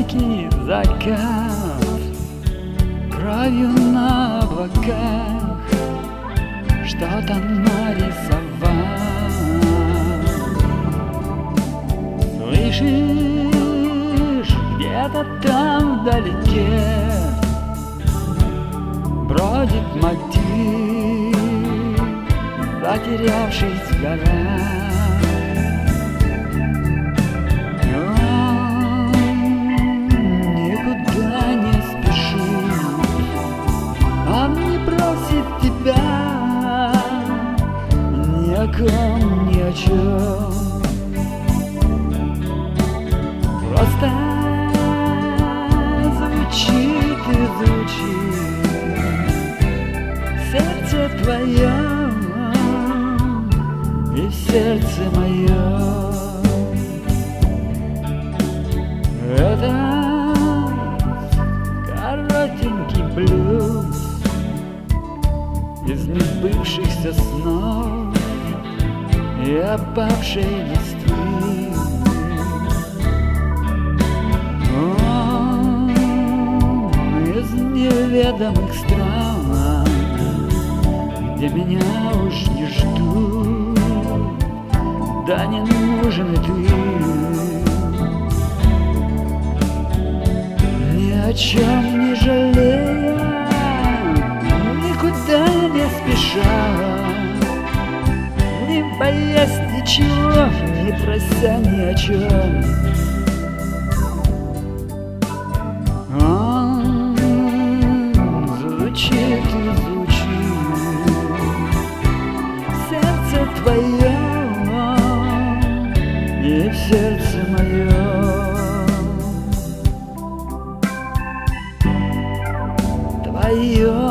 далекий закат, кровью на облаках что-то нарисовал. Слышишь, где-то там вдалеке бродит мотив, затерявшись в горах. Тебя ни о ком, ни о чем, просто звучит и звучит сердце твое и в сердце мое. Это коротенький блюз из несбывшихся снов и опавшей листвы. Он из неведомых стран, где меня уж не ждут, да не нужен и ты. Ни о чем не жалея, никуда не спеша, не боясь ничего, не прося ни о чем. Он звучит и звучит сердце твое и в сердце мое. Твое